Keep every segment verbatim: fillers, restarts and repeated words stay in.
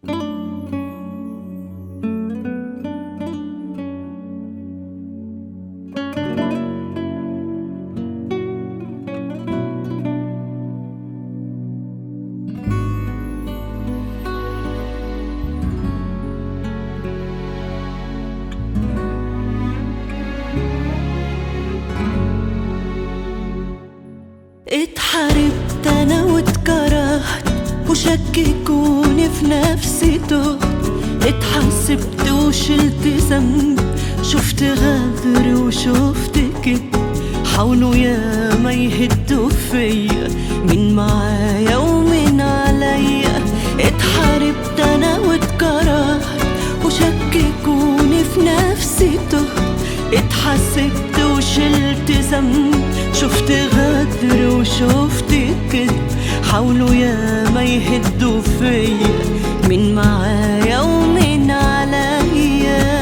اتحاربت انا واتكرهت وشككوني في نفسي تهت، اتحسبت وشلت ذنب، شفت غدر وشفت كده، حاولوا ياما يهدوا فيا مين معايا ومين عليا. اتحاربت انا واتكرهت وشككوني في نفسي تهت، اتحسبت وشلت ذنب، شفت غدر وشفت كده، حاولوا ياما يهدوا فيا مين معايا ومين عليا.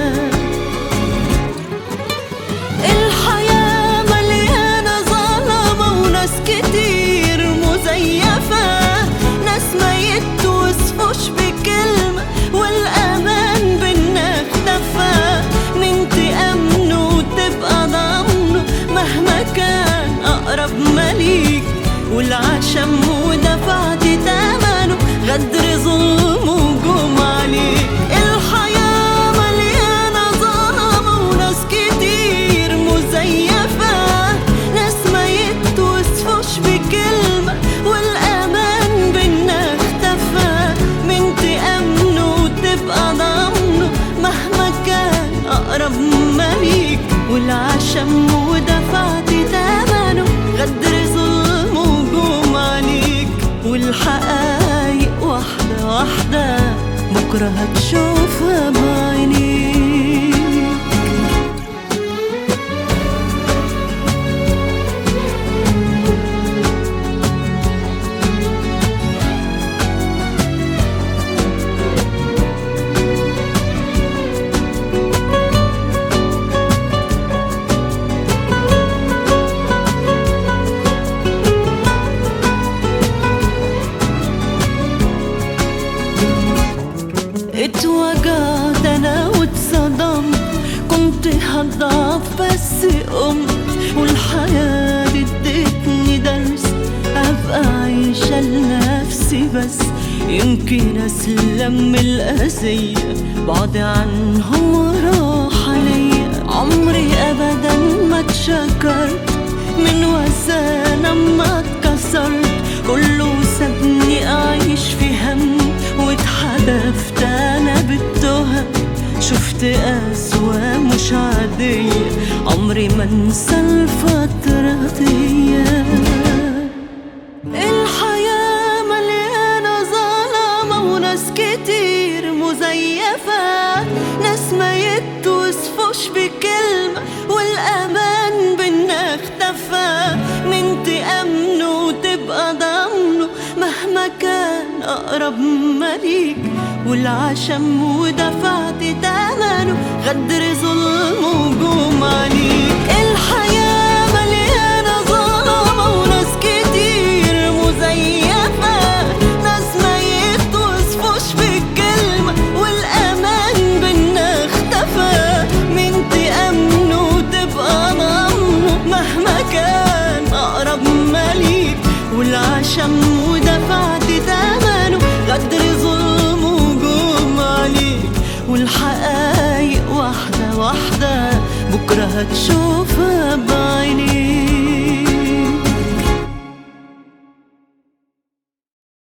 الحياة مليانة ظلمة وناس كتير مزيفة، ناس ما يتوصفوش بكلمة والأمان بينا اختفى، مين تأمنه وتبقى ضامنه مهما كان أقرب مليك، والعشم ودفعت تمنه غدر ظلم وجوم عليك. الحياة مليانة ظلمة وناس كتير مزيفة، ناس ما يتوصفوش بكلمة والأمان بينا اختفى، مين تأمنه وتبقى ضامنه مهما كان أقرب مليك، والعشم ودفعت تمنه غدر ظلم وجوم عليك. والحقايق واحدة واحدة بكرة هتشوفها بعينيك. اتوجعت انا واتصدمت، كنت هضعف بس قمت، والحياة دي ادتني درس ابقى عايشة لنفسي بس، يمكن اسلم من الاذية بعد عنهم وراحة ليا. عمري ابدا ما اتشكرت من وسانة ما اتكسرت، كله سابني اعيش في هم واتحدفت انا بالتهم، شفت قسوة مش عادية عمري ما انسى الفترة دي. الحياة مليانة ظلمة وناس كتير مزيفة، ناس ما يتوصفوش بكلمة والأمان بينا اختفى، مين تأمنه وتبقى ضامنه مهما كان أقرب مليك، والعشم ودفعت تمنه غدر ظلم وجوم عليك. الحياة مليانة ظلمة وناس كتير مزيفة، ناس ما يتوصفوش بالكلمة والأمان بينا اختفى، مين تأمنه وتبقى ضامنه مهما كان أقرب مليك، والعشم ودفعت تمنه غدر ظلم وجوم عليك. والحقايق واحدة واحدة بكرة هتشوفها